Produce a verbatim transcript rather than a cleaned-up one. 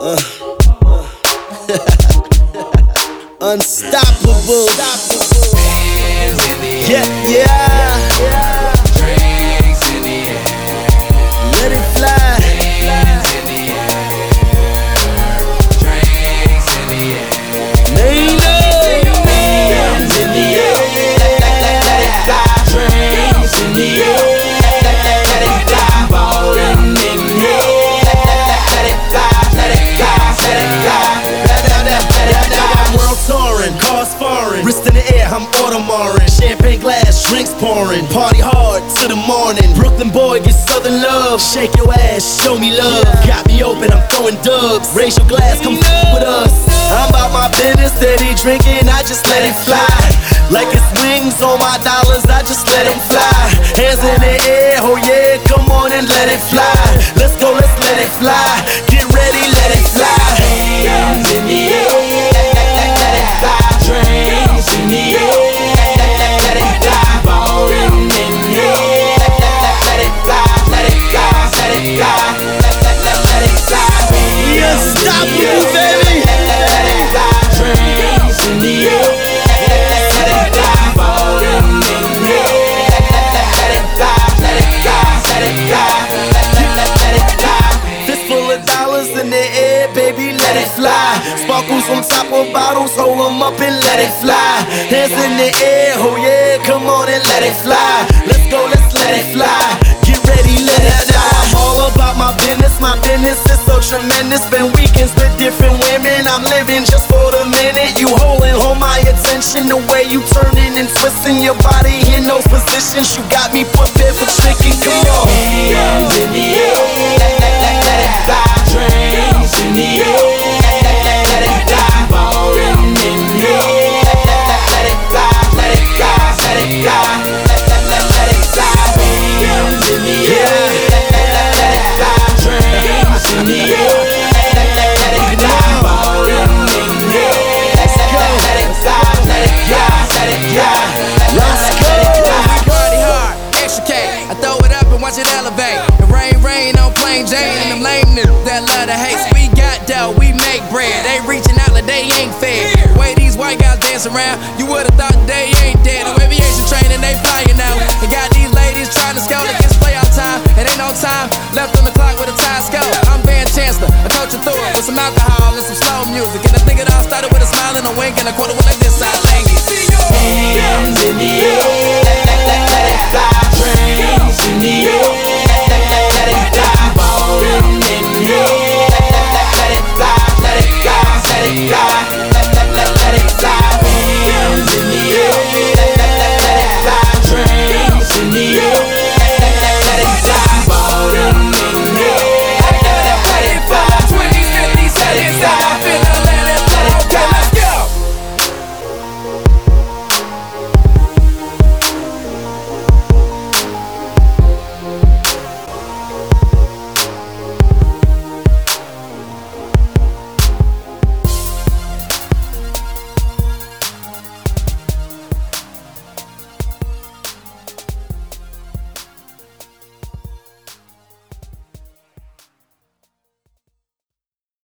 Uh, uh. Unstoppable. Yeah, yeah. Drinks in the air. Let it fly. Hands in the air. Drinks in the air. Nino. Hands in the air. Let it fly. Drinks in the air. Let it fly. Ballin' in the air. Let it fly. Let it fly. Let it fly. I'm world touring, cars foreign, wrist in the air, I'm Audemarin. Champagne glass, drinks pouring, party hard to the morning. Brooklyn boy get southern love, shake your ass, show me love. Got me open, I'm throwing dubs, raise your glass, come f with us. I'm about my business, steady drinking, I just let it fly. Like it's wings on my dollars, I just let them fly. Hands in the air, oh yeah, come on and let it fly. Let's go, let's let it fly. Get ready, let it fly. Hands in the air. Let it fly. Drinks in the air. Let it fly. Ballin' in the air. Let it fly. Let it fly. Let it fly. Let it fly. We unstoppable, baby. Let it fly. Drinks in the air. Let it fly. Ballin' in the air. Let it fly. Let it fly. Let it fly. Let it fly. Fistful of dollars in the air, baby, let it fly. Sparkles on top of bottles, hold them up and let it fly. Hands in the air, oh yeah, come on and let it fly. Let's go, let's let it fly. Get ready, let it fly. I'm all about my business, my business is so tremendous. Spend weekends with different women, I'm living just for the minute. You holding, hold my attention, the way you turning and twisting your body in those positions. You got me prepared for tricking, come on. Hands in the air. Let it fly. Drinks in the air. Let it fly. Ballin' in the air. Let it fly. Let it fly. Let it fly. Let it fly. Hands in the air. Let it fly. Drinks in the air. Let it fly. Ballin' in the air. Let it fly. Let it fly. Let it fly. Let's go. Party hard, extra K. I throw it up and watch it elevate. The rain, rain on plain Jane and them lame niggas that love to hate. So we got dough, we make bread. They reaching out like they ain't fed. The way these white guys dance around, you would've thought they ain't dead. No aviation training, they flying out. And got these ladies trying to scout against playoff time. It ain't no time left on the clock with a tie scout. I'm Van Chancellor, I coach you through it with some alcohol and some slow music. And I think it all started with a smile and a wink and a quarter with a